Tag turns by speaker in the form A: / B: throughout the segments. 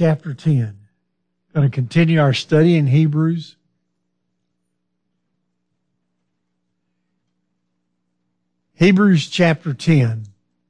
A: chapter 10. Going to continue our study in Hebrews. Hebrews chapter 10.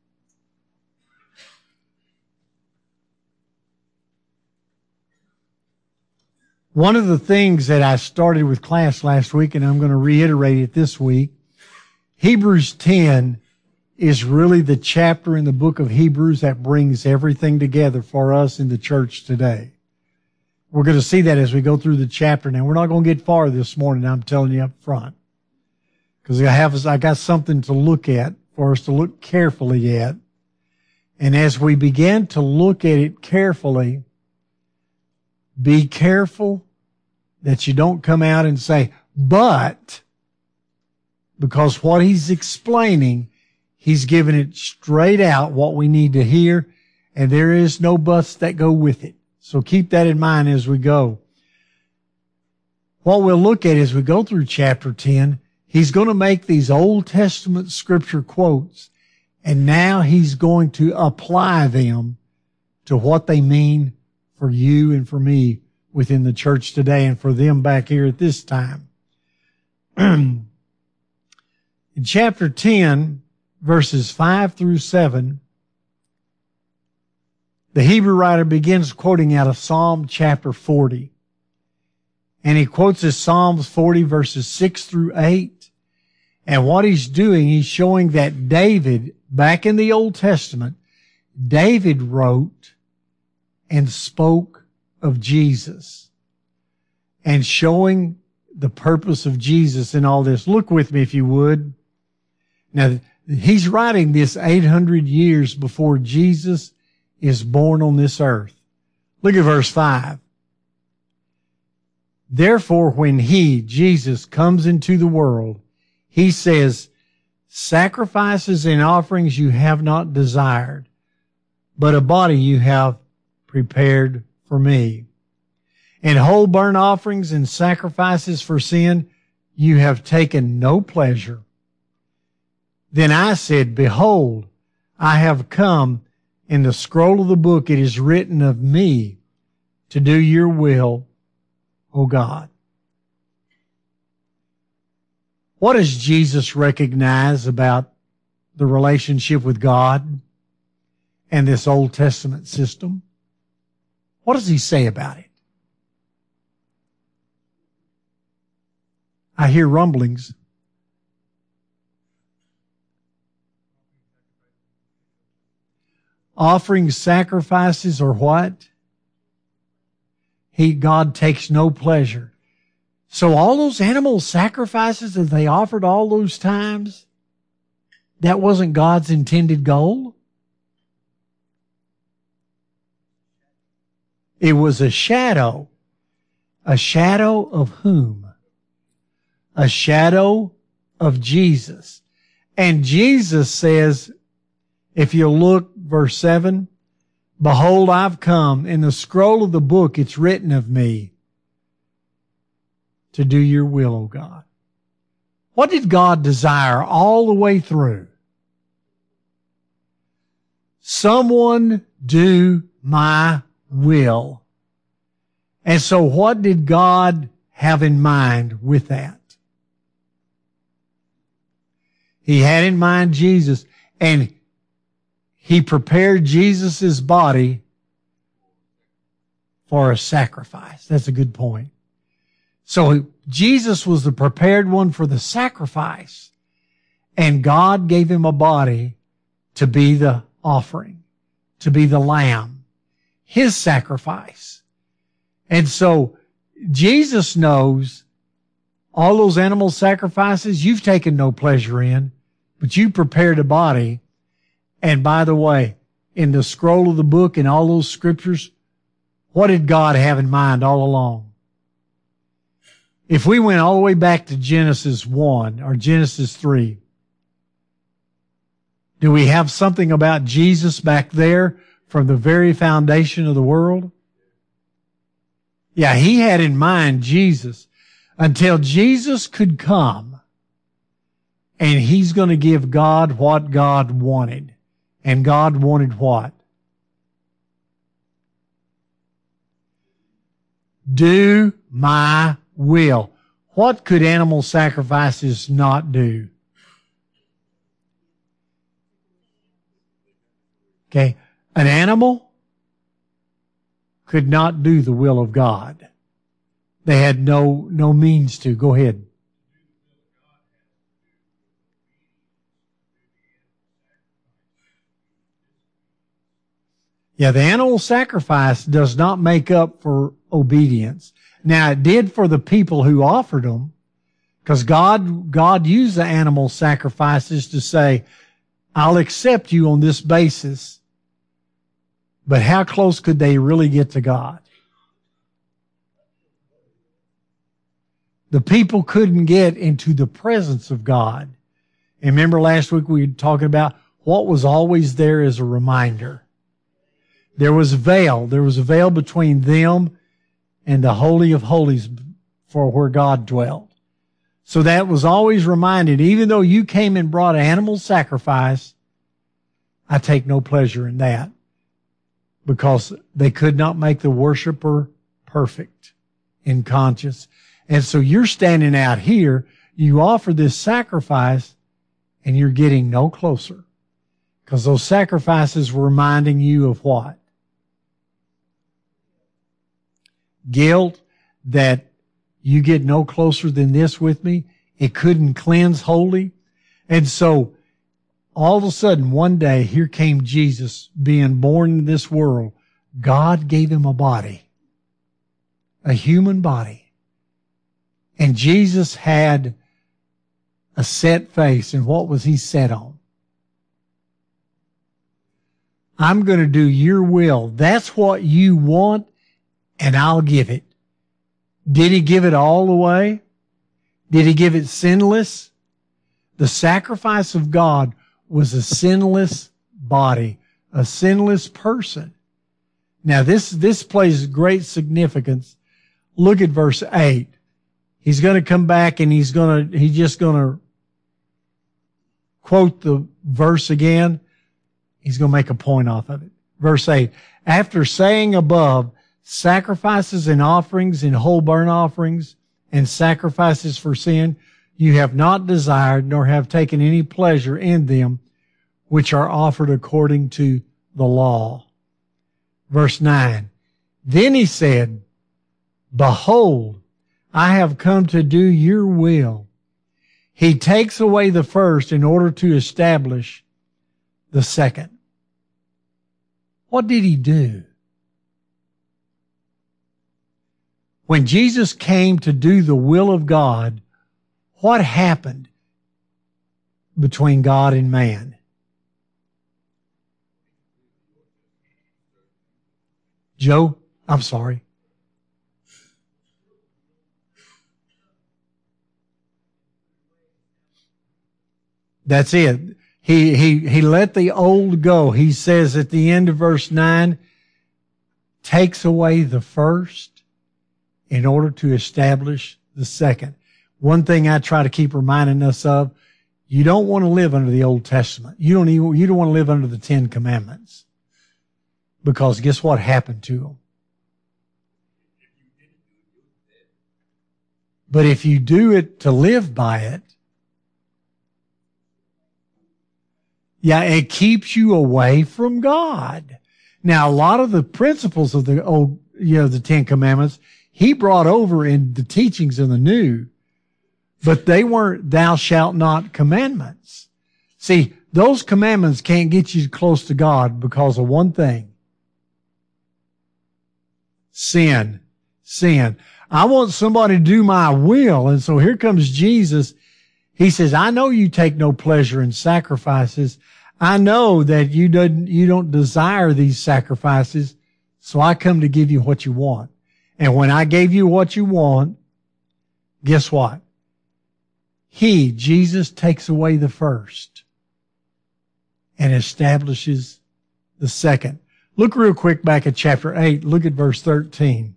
A: One of the things that I started with class last week, and I'm going to reiterate it this week, Hebrews 10 is really the chapter in the book of Hebrews that brings everything together for us in the church today. We're going to see that as we go through the chapter. Now, we're not going to get far this morning, I'm telling you up front, because I got something to look at for us to look carefully at. And as we begin to look at it carefully, be careful that you don't come out and say, but, because what he's explaining, he's giving it straight out what we need to hear, and there is no buts that go with it. So keep that in mind as we go. What we'll look at as we go through chapter 10, he's going to make these Old Testament scripture quotes, and now he's going to apply them to what they mean for you and for me within the church today and for them back here at this time. In chapter 10, verses 5 through 7, the Hebrew writer begins quoting out of Psalm chapter 40. And he quotes as Psalms 40 verses 6 through 8. And what he's doing, he's showing that David, back in the Old Testament, David wrote and spoke of Jesus and showing the purpose of Jesus in all this. Look with me if you would. Now, he's writing this 800 years before Jesus is born on this earth. Look at verse 5. Therefore, when he, Jesus, comes into the world, he says, sacrifices and offerings you have not desired, but a body you have prepared for me. And whole burnt offerings and sacrifices for sin you have taken no pleasure. Then I said, behold, I have come. In the scroll of the book it is written of me to do your will, O God. What does Jesus recognize about the relationship with God and this Old Testament system? What does he say about it? I hear rumblings. Offering sacrifices or what? God takes no pleasure. So all those animal sacrifices that they offered all those times, that wasn't God's intended goal? It was a shadow. A shadow of whom? A shadow of Jesus. And Jesus says, if you look, verse 7, behold, I've come. In the scroll of the book, it's written of me to do your will, O God. What did God desire all the way through? Someone do my will. And so what did God have in mind with that? He had in mind Jesus, and he prepared Jesus' body for a sacrifice. That's a good point. So Jesus was the prepared one for the sacrifice, and God gave him a body to be the offering, to be the lamb, his sacrifice. And so Jesus knows all those animal sacrifices you've taken no pleasure in, but you prepared a body. And by the way, in the scroll of the book and all those scriptures, what did God have in mind all along? If we went all the way back to Genesis 1 or Genesis 3, do we have something about Jesus back there from the very foundation of the world? Yeah, he had in mind Jesus until Jesus could come, and he's going to give God what God wanted. And God wanted what? Do my will. What could animal sacrifices not do? Okay. An animal could not do the will of God. They had no means to. Go ahead. Yeah, the animal sacrifice does not make up for obedience. Now, it did for the people who offered them, because God used the animal sacrifices to say, I'll accept you on this basis. But how close could they really get to God? The people couldn't get into the presence of God. And remember last week we were talking about what was always there as a reminder. There was a veil. There was a veil between them and the Holy of Holies for where God dwelt. So that was always reminded, even though you came and brought animal sacrifice, I take no pleasure in that, because they could not make the worshiper perfect in conscience. And so you're standing out here, you offer this sacrifice, and you're getting no closer, because those sacrifices were reminding you of what? Guilt, that you get no closer than this with me. It couldn't cleanse wholly. And so all of a sudden, one day, here came Jesus being born in this world. God gave him a body, a human body. And Jesus had a set face. And what was he set on? I'm going to do your will. That's what you want, and I'll give it. Did he give it all the way? Did he give it sinless? The sacrifice of God was a sinless body, a sinless person. Now this plays great significance. Look at verse 8. He's going to come back and he's just going to quote the verse again. He's going to make a point off of it. Verse 8. After saying above, sacrifices and offerings and whole burnt offerings and sacrifices for sin, you have not desired nor have taken any pleasure in them, which are offered according to the law. Verse 9. Then he said, behold, I have come to do your will. He takes away the first in order to establish the second. What did he do? When Jesus came to do the will of God, what happened between God and man? Joe, I'm sorry. That's it. He let the old go. He says at the end of verse 9, takes away the first in order to establish the second. One thing I try to keep reminding us of, you don't want to live under the Old Testament. You don't want to live under the Ten Commandments. Because guess what happened to them? But if you do it to live by it, yeah, it keeps you away from God. Now, a lot of the principles of the old, the Ten Commandments, he brought over in the teachings in the New, but they weren't thou shalt not commandments. See, those commandments can't get you close to God because of one thing. Sin. I want somebody to do my will. And so here comes Jesus. He says, I know you take no pleasure in sacrifices. I know that you don't desire these sacrifices. So I come to give you what you want. And when I gave you what you want, guess what? Jesus, takes away the first and establishes the second. Look real quick back at chapter 8. Look at verse 13.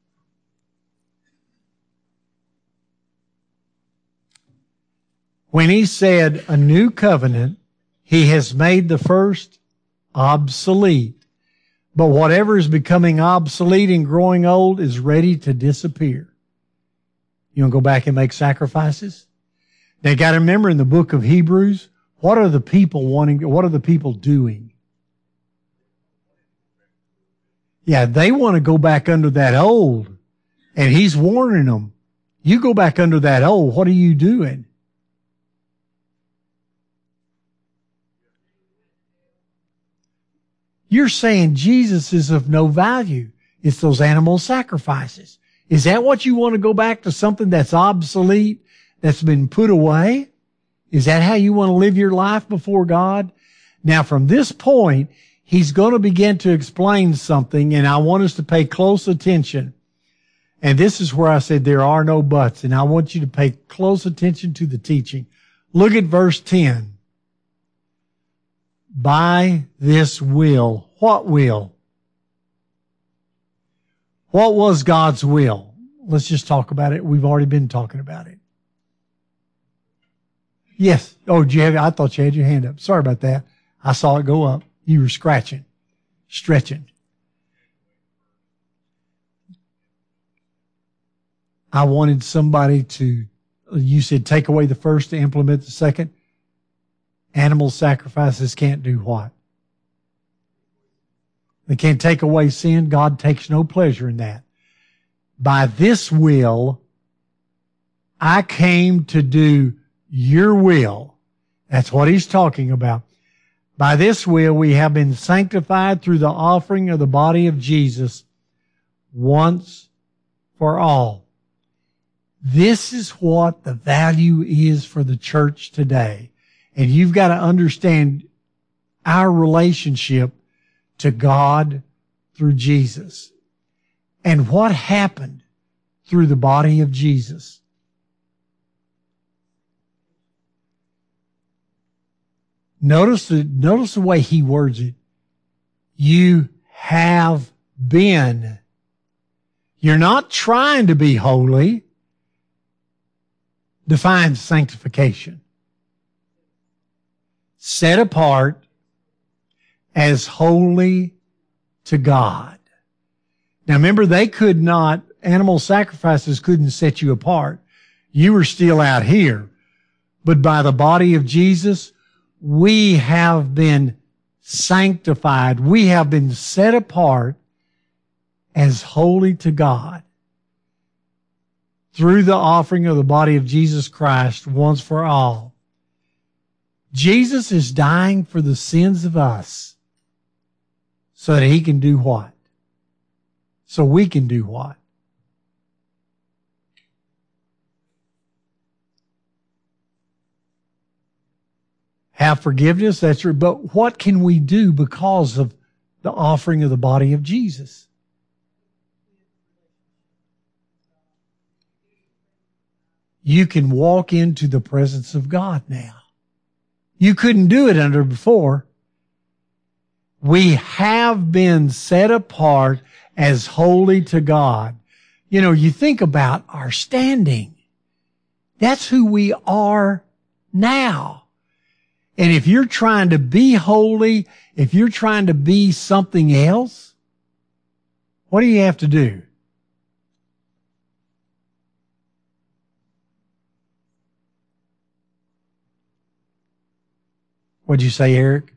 A: When he said a new covenant, he has made the first obsolete. But whatever is becoming obsolete and growing old is ready to disappear. You want to go back and make sacrifices? Now you got to remember in the book of Hebrews, what are the people doing? Yeah, they want to go back under that old. And he's warning them, you go back under that old, what are you doing? You're saying Jesus is of no value. It's those animal sacrifices. Is that what you want to go back to, something that's obsolete, that's been put away? Is that how you want to live your life before God? Now, from this point, he's going to begin to explain something, and I want us to pay close attention. And this is where I said there are no buts, and I want you to pay close attention to the teaching. Look at verse 10. By this will. What will? What was God's will? Let's just talk about it. We've already been talking about it. Yes. Oh, I thought you had your hand up. Sorry about that. I saw it go up. You were stretching. I wanted somebody to, you said take away the first to implement the second. Animal sacrifices can't do what? They can't take away sin. God takes no pleasure in that. By this will, I came to do your will. That's what he's talking about. By this will, we have been sanctified through the offering of the body of Jesus once for all. This is what the value is for the church today. And you've got to understand our relationship to God through Jesus. And what happened through the body of Jesus. Notice the way he words it. You have been. You're not trying to be holy. Defines sanctification. Set apart as holy to God. Now remember, animal sacrifices couldn't set you apart. You were still out here. But by the body of Jesus, we have been sanctified. We have been set apart as holy to God through the offering of the body of Jesus Christ once for all. Jesus is dying for the sins of us so that he can do what? So we can do what? Have forgiveness, that's true. But what can we do because of the offering of the body of Jesus? You can walk into the presence of God now. You couldn't do it under before. We have been set apart as holy to God. You know, you think about our standing. That's who we are now. And if you're trying to be holy, if you're trying to be something else, what do you have to do? What'd you say, Eric?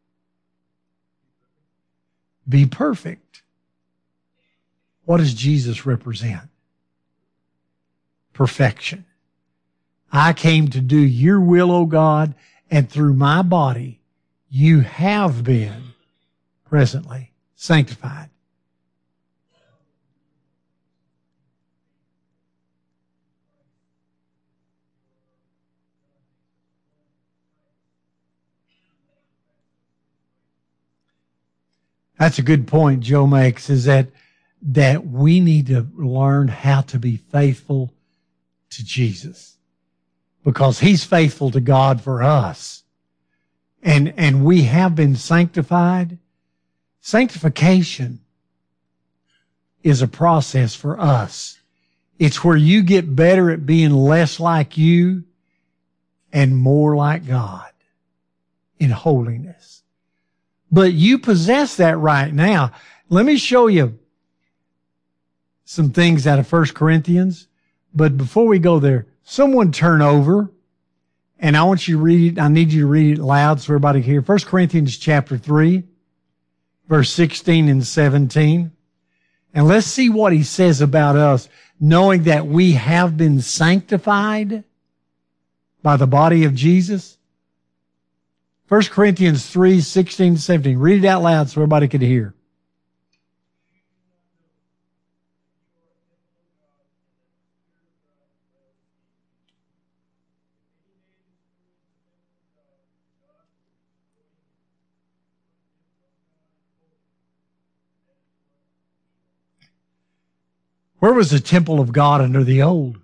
A: Be perfect. What does Jesus represent? Perfection. I came to do your will, O God, and through my body, you have been presently sanctified. That's a good point Joe makes, is that we need to learn how to be faithful to Jesus, because he's faithful to God for us. And we have been sanctified. Sanctification is a process for us. It's where you get better at being less like you and more like God in holiness. But you possess that right now. Let me show you some things out of 1 Corinthians. But before we go there, someone turn over, and I want you to read it. I need you to read it loud so everybody can hear. 1 Corinthians chapter 3, verse 16 and 17. And let's see what he says about us, knowing that we have been sanctified by the body of Jesus. 1 Corinthians 3, 16 and 17. Read it out loud so everybody can hear. Where was the temple of God under the old?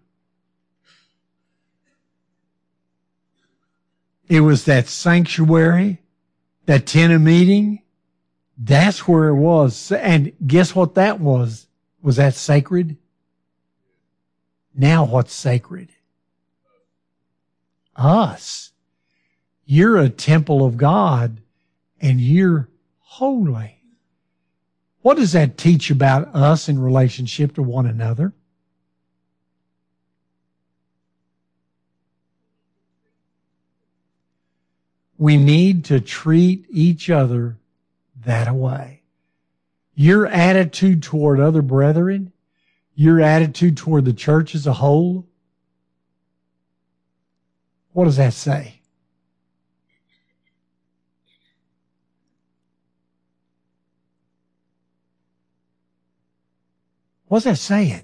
A: It was that sanctuary, that tent of meeting. That's where it was. And guess what that was? Was that sacred? Now what's sacred? Us. You're a temple of God and you're holy. What does that teach about us in relationship to one another? We need to treat each other that way. Your attitude toward other brethren, your attitude toward the church as a whole, what does that say? What's that saying?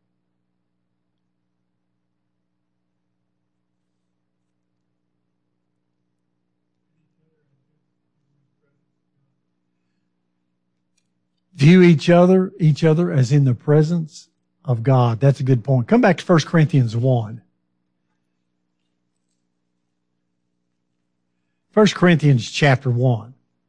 A: View each other as in the presence of God. That's a good point. Come back to 1 Corinthians 1. 1 Corinthians chapter 1.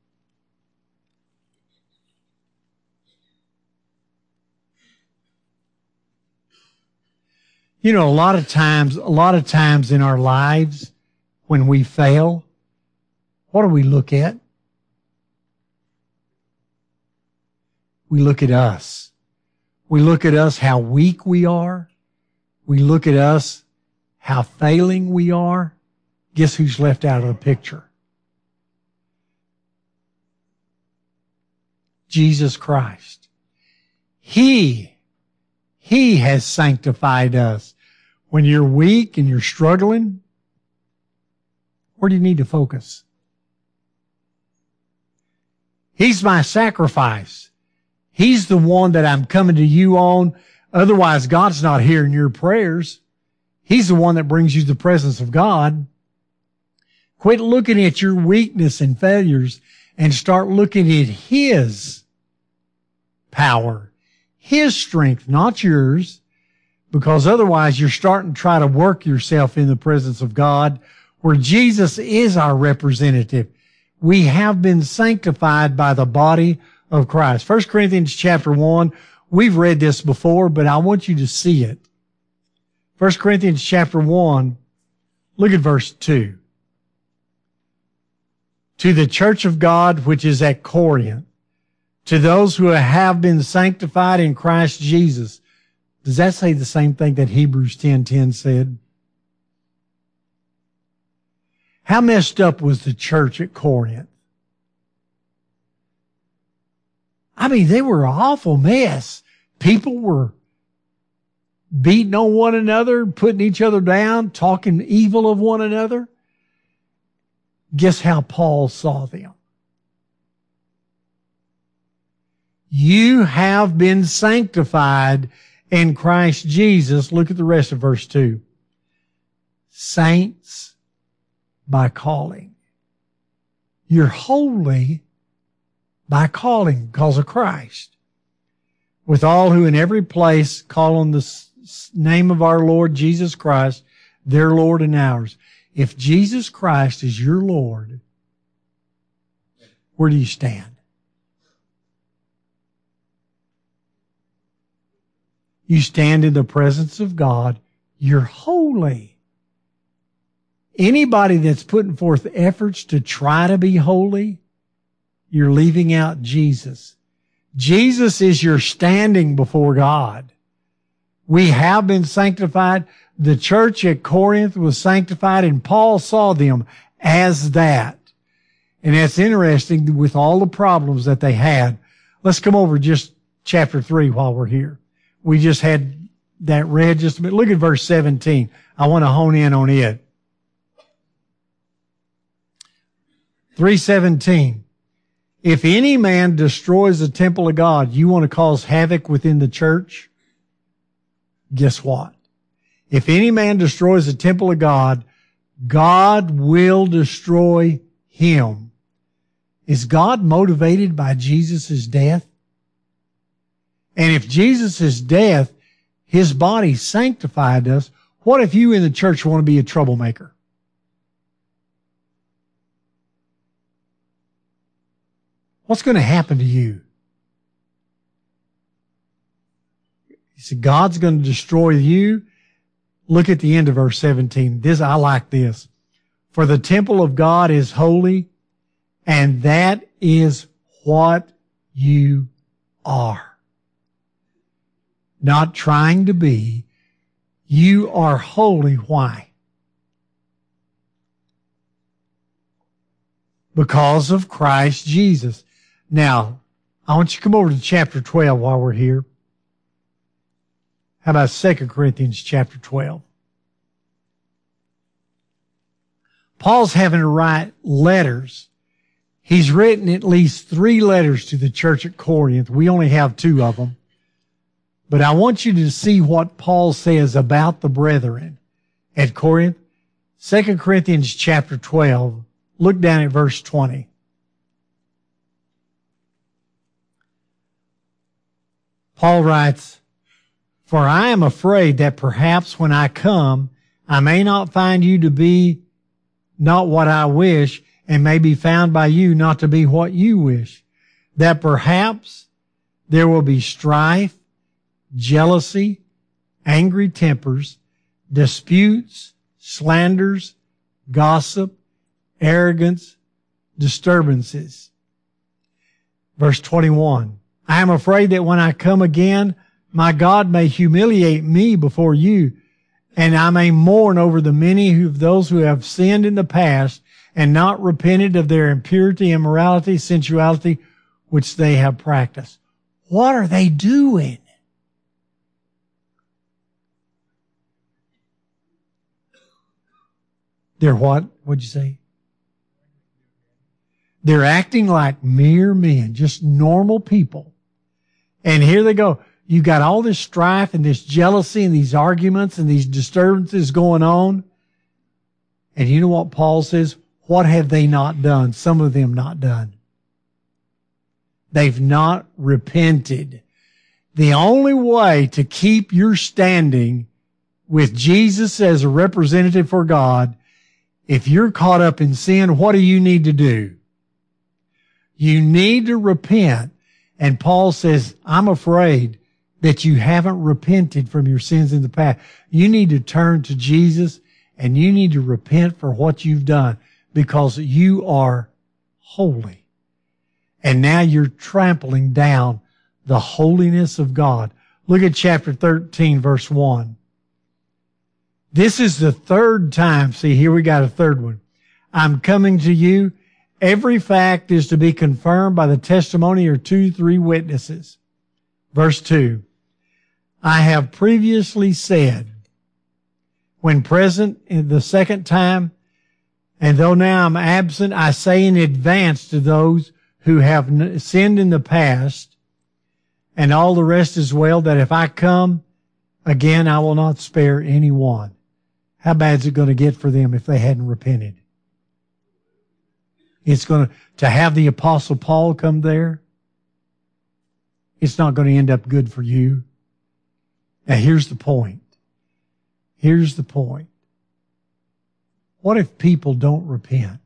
A: You know, a lot of times in our lives when we fail, what do we look at? We look at us. We look at us how weak we are. We look at us how failing we are. Guess who's left out of the picture? Jesus Christ. He has sanctified us. When you're weak and you're struggling, where do you need to focus? He's my sacrifice. He's the one that I'm coming to you on. Otherwise, God's not hearing your prayers. He's the one that brings you the presence of God. Quit looking at your weakness and failures and start looking at His power, His strength, not yours, because otherwise you're starting to try to work yourself in the presence of God where Jesus is our representative. We have been sanctified by the body of Christ. 1 Corinthians chapter 1, we've read this before, but I want you to see it. 1 Corinthians chapter 1, look at verse 2. To the church of God which is at Corinth, to those who have been sanctified in Christ Jesus. Does that say the same thing that Hebrews 10:10 said? How messed up was the church at Corinth? I mean, they were an awful mess. People were beating on one another, putting each other down, talking evil of one another. Guess how Paul saw them? You have been sanctified in Christ Jesus. Look at the rest of verse 2. Saints by calling. You're holy by calling because of Christ. With all who in every place call on the name of our Lord Jesus Christ, their Lord and ours. If Jesus Christ is your Lord, where do you stand? You stand in the presence of God. You're holy. Anybody that's putting forth efforts to try to be holy, you're leaving out Jesus. Jesus is your standing before God. We have been sanctified. The church at Corinth was sanctified, and Paul saw them as that. And that's interesting with all the problems that they had. Let's come over just chapter 3 while we're here. We just had that read just a minute. Look at verse 17. I want to hone in on it. 3:17. If any man destroys the temple of God, you want to cause havoc within the church? Guess what? If any man destroys the temple of God, God will destroy him. Is God motivated by Jesus' death? And if Jesus' death, his body sanctified us, what if you in the church want to be a troublemaker? What's going to happen to you? He said, God's going to destroy you. Look at the end of verse 17. I like this. For the temple of God is holy, and that is what you are. Not trying to be. You are holy. Why? Because of Christ Jesus. Now, I want you to come over to chapter 12 while we're here. How about 2 Corinthians chapter 12? Paul's having to write letters. He's written at least 3 letters to the church at Corinth. We only have 2 of them. But I want you to see what Paul says about the brethren at Corinth. 2 Corinthians chapter 12. Look down at verse 20. Paul writes, For I am afraid that perhaps when I come, I may not find you to be not what I wish, and may be found by you not to be what you wish. That perhaps there will be strife, jealousy, angry tempers, disputes, slanders, gossip, arrogance, disturbances. Verse 21. I am afraid that when I come again, my God may humiliate me before you, and I may mourn over the many of those who have sinned in the past and not repented of their impurity, immorality, sensuality, which they have practiced. What are they doing? They're what? What'd you say? They're acting like mere men, just normal people. And here they go. You got all this strife and this jealousy and these arguments and these disturbances going on. And you know what Paul says? What have they not done? Some of them not done. They've not repented. The only way to keep your standing with Jesus as a representative for God, if you're caught up in sin, what do you need to do? You need to repent. And Paul says, I'm afraid that you haven't repented from your sins in the past. You need to turn to Jesus and you need to repent for what you've done because you are holy. And now you're trampling down the holiness of God. Look at chapter 13, verse 1. This is the 3rd time. See, here we got a 3rd one. I'm coming to you. Every fact is to be confirmed by the testimony of 2-3 witnesses. Verse 2. I have previously said, when present in the 2nd time, and though now I'm absent, I say in advance to those who have sinned in the past, and all the rest as well, that if I come again, I will not spare any one. How bad is it going to get for them if they hadn't repented? It's going to have the Apostle Paul come there. It's not going to end up good for you. Now here's the point. Here's the point. What if people don't repent?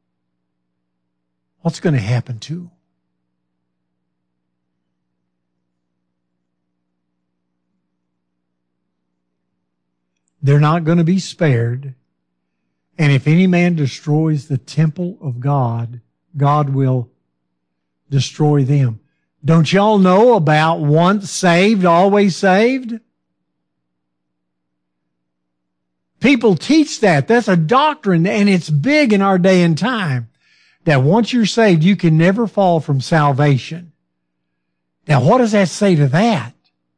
A: What's going to happen to them? They're not going to be spared. And if any man destroys the temple of God, God will destroy them. Don't y'all know about once saved, always saved? People teach that. That's a doctrine, and it's big in our day and time, that once you're saved, you can never fall from salvation. Now, what does that say to that?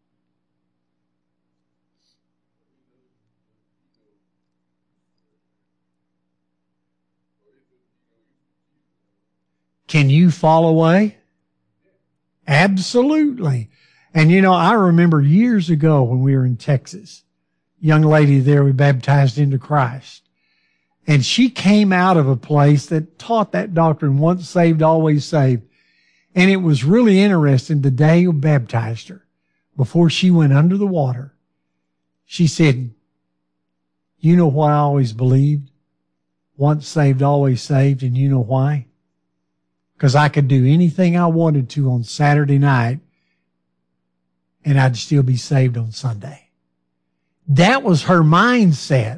A: Can you fall away? Absolutely. And I remember years ago when we were in Texas, young lady there we baptized into Christ. And she came out of a place that taught that doctrine, once saved, always saved. And it was really interesting. The day we baptized her, before she went under the water, she said, you know what I always believed? Once saved, always saved. And you know why? Because I could do anything I wanted to on Saturday night and I'd still be saved on Sunday. That was her mindset.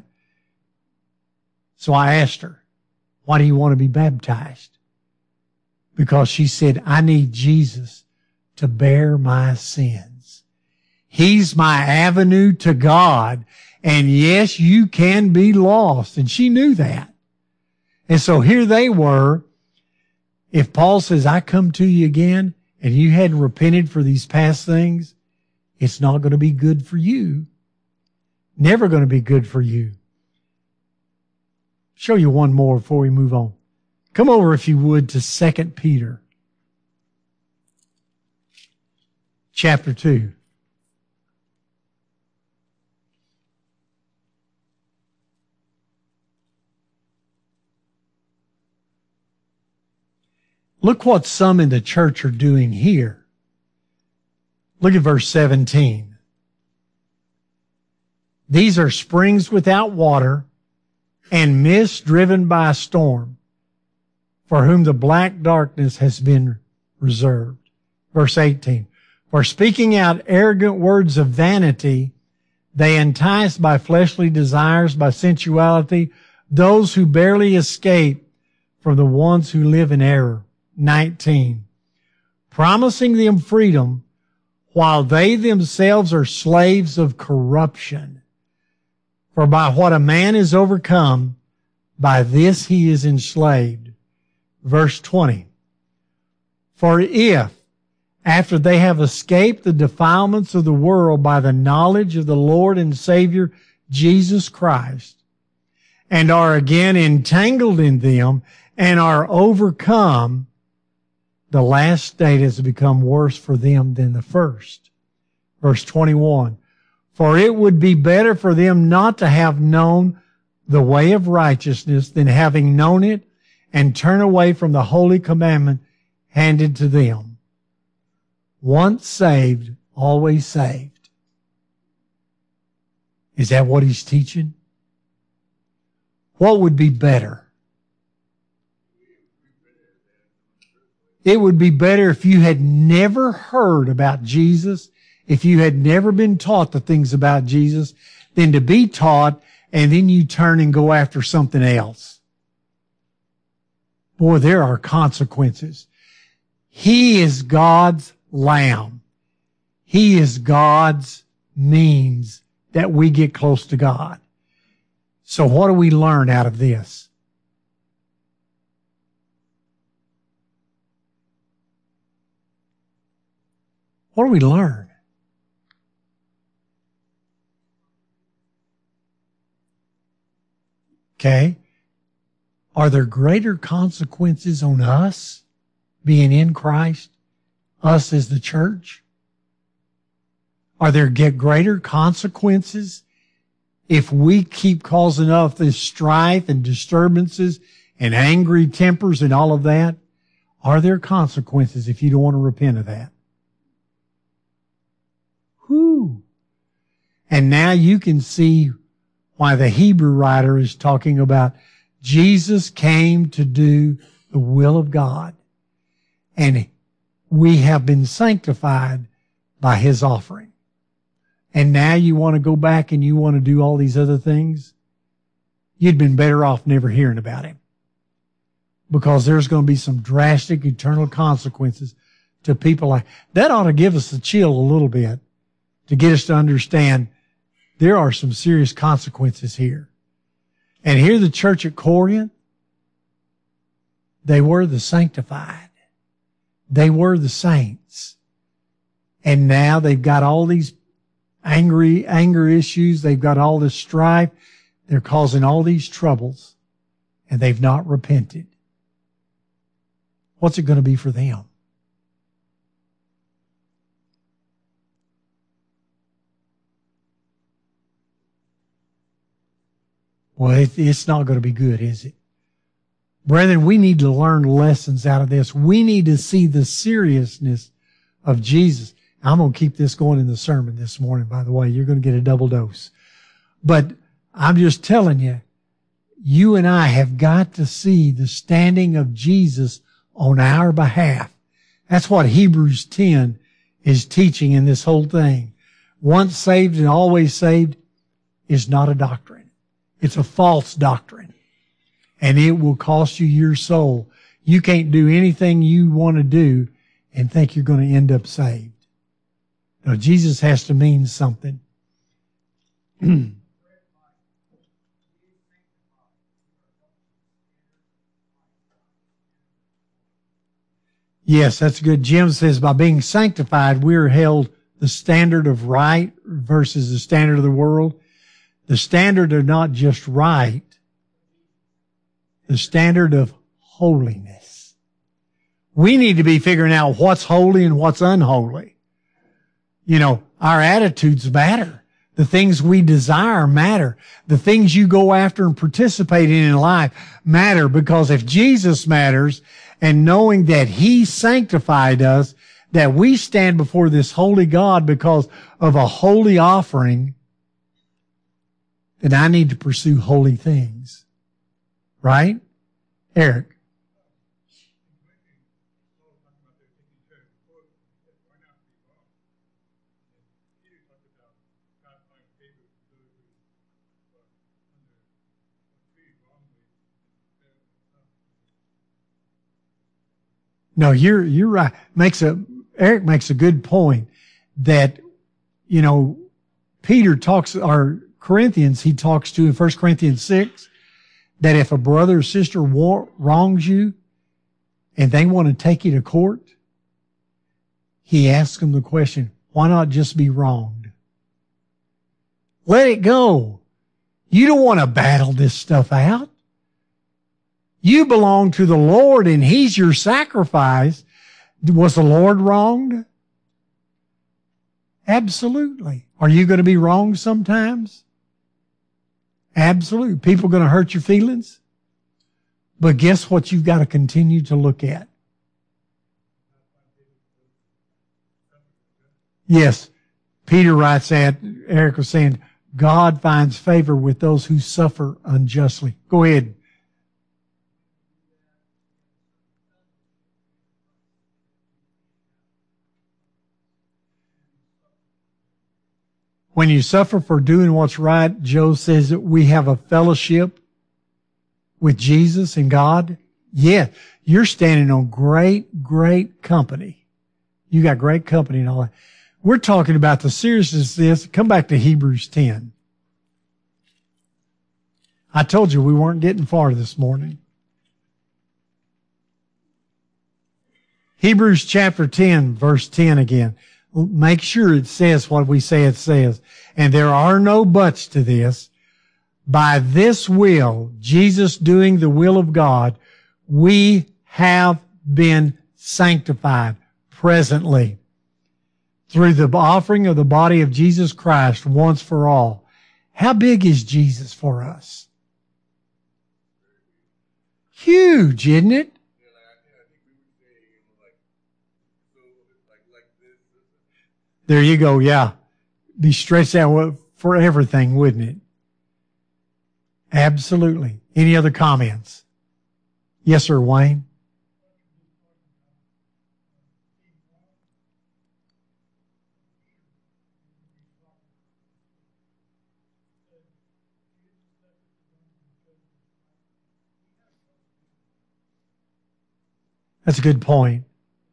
A: So I asked her, why do you want to be baptized? Because she said, I need Jesus to bear my sins. He's my avenue to God. And yes, you can be lost. And she knew that. And so here they were. If Paul says, I come to you again, and you hadn't repented for these past things, it's not going to be good for you. Never going to be good for you. Show you one more before we move on. Come over, if you would, to 2 Peter chapter 2. Look what some in the church are doing here. Look at verse 17. These are springs without water and mist driven by a storm, for whom the black darkness has been reserved. Verse 18. For speaking out arrogant words of vanity, they entice by fleshly desires, by sensuality, those who barely escape from the ones who live in error. 19. Promising them freedom while they themselves are slaves of corruption. For by what a man is overcome, by this he is enslaved. Verse 20. For if, after they have escaped the defilements of the world by the knowledge of the Lord and Savior Jesus Christ, and are again entangled in them and are overcome, the last state has become worse for them than the first. Verse 21. For it would be better for them not to have known the way of righteousness than having known it and turn away from the holy commandment handed to them. Once saved, always saved. Is that what he's teaching? What would be better? It would be better if you had never heard about Jesus, if you had never been taught the things about Jesus, than to be taught and then you turn and go after something else. Boy, there are consequences. He is God's Lamb. He is God's means that we get close to God. So what do we learn out of this? What do we learn? Okay. Are there greater consequences on us being in Christ? Us as the church? Are there greater consequences if we keep causing up this strife and disturbances and angry tempers and all of that? Are there consequences if you don't want to repent of that? Whew. And now you can see why the Hebrew writer is talking about Jesus came to do the will of God. And we have been sanctified by his offering. And now you want to go back and you want to do all these other things? You'd been better off never hearing about him. because there's going to be some drastic eternal consequences to people like that. Ought to give us a chill a little bit to get us to understand there are some serious consequences here. And here the church at Corinth, they were the sanctified. They were the saints. And now they've got all these anger issues. They've got all this strife. They're causing all these troubles, and they've not repented. What's it going to be for them? Well, it's not going to be good, is it? Brethren, we need to learn lessons out of this. We need to see the seriousness of Jesus. I'm going to keep this going in the sermon this morning, by the way. You're going to get a double dose. But I'm just telling you, you and I have got to see the standing of Jesus on our behalf. That's what Hebrews 10 is teaching in this whole thing. Once saved and always saved is not a doctrine. It's a false doctrine. And it will cost you your soul. You can't do anything you want to do and think you're going to end up saved. Now, Jesus has to mean something. Yes, that's good. Jim says, by being sanctified, we are held the standard of right versus the standard of the world. The standard of not just right, the standard of holiness. We need to be figuring out what's holy and what's unholy. You know, our attitudes matter. The things we desire matter. The things you go after and participate in life matter, because if Jesus matters, and knowing that He sanctified us, that we stand before this holy God because of a holy offering, then I need to pursue holy things. Right? Eric? No, you're right. Eric makes a good point that, you know, Peter talks, or Corinthians, he talks to in 1 Corinthians 6, that if a brother or sister wrongs you and they want to take you to court, he asks them the question, why not just be wronged? Let it go. You don't want to battle this stuff out. You belong to the Lord and He's your sacrifice. Was the Lord wronged? Absolutely. Are you going to be wronged sometimes? Absolutely. People are going to hurt your feelings. But guess what you've got to continue to look at? Yes. Peter writes that, Eric was saying, God finds favor with those who suffer unjustly. Go ahead. When you suffer for doing what's right, Joe says that we have a fellowship with Jesus and God. Yeah, you're standing on great company. You got great company and all that. We're talking about the seriousness of this. Come back to Hebrews 10. I told you we weren't getting far this morning. Hebrews chapter 10, verse 10 again. Make sure it says what we say it says. And there are no buts to this. By this will, Jesus doing the will of God, we have been sanctified presently through the offering of the body of Jesus Christ once for all. How big is Jesus for us? Huge, isn't it? There you go, yeah. Be stretched out for everything, wouldn't it? Absolutely. Any other comments? Yes, sir, Wayne? That's a good point.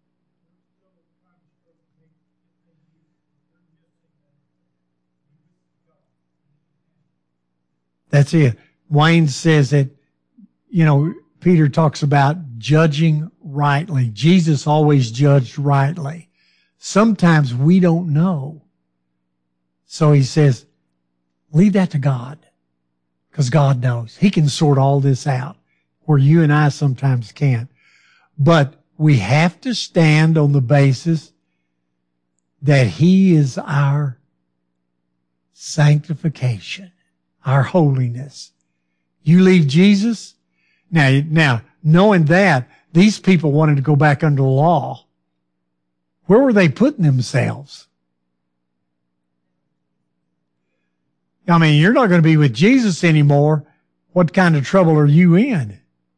A: That's it. Wayne says that, Peter talks about judging rightly. Jesus always judged rightly. Sometimes we don't know. So he says, leave that to God, because God knows. He can sort all this out where you and I sometimes can't. But we have to stand on the basis that He is our sanctification, our holiness. You leave Jesus. Now, knowing that, these people wanted to go back under the law. Where were they putting themselves? I mean, you're not going to be with Jesus anymore. What kind of trouble are you in?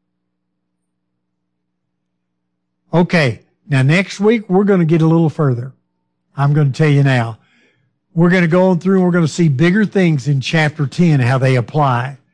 A: Okay, now next week we're going to get a little further. I'm going to tell you now. We're going to go on through and we're going to see bigger things in chapter 10, how they apply.